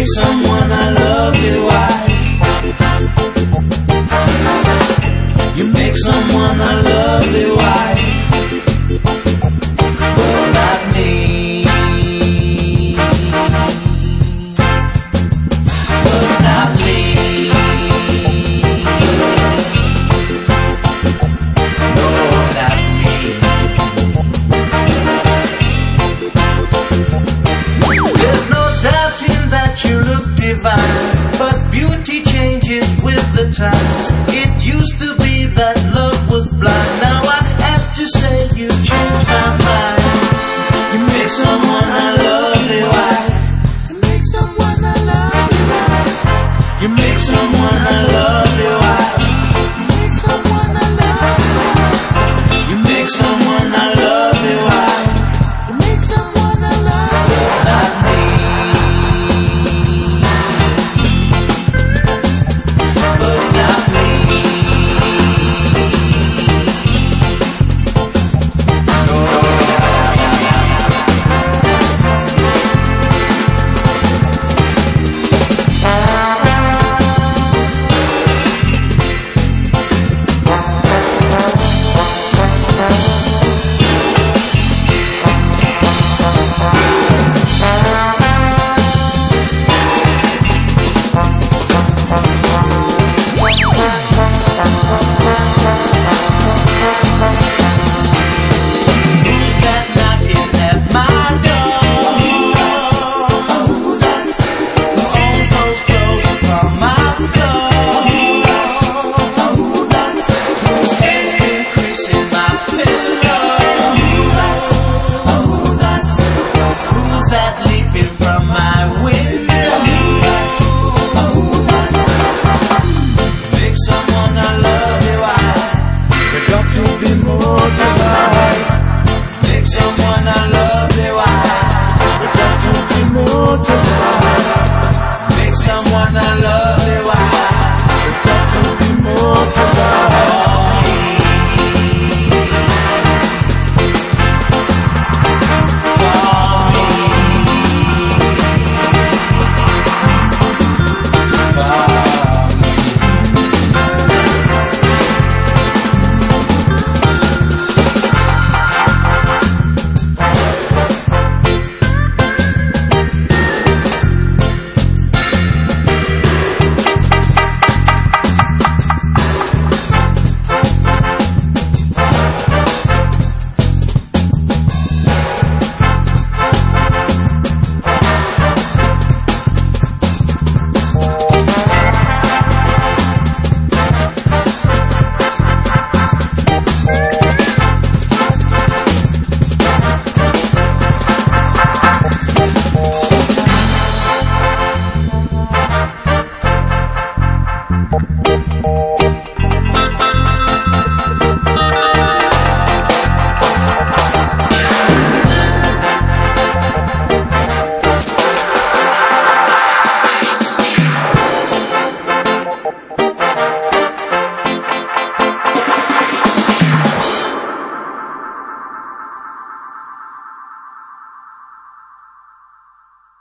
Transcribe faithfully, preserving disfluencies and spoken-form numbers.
make someone a lovely wife. You make someone a lovely wife. But not me. But not me. No, not me. There's no doubting that you look divine, but beauty changes with the times. It used to be that love was blind. Now I have to say you changed my mind. You make someone a lovely wife. You make someone a lovely wife. You make someone a lovely wife.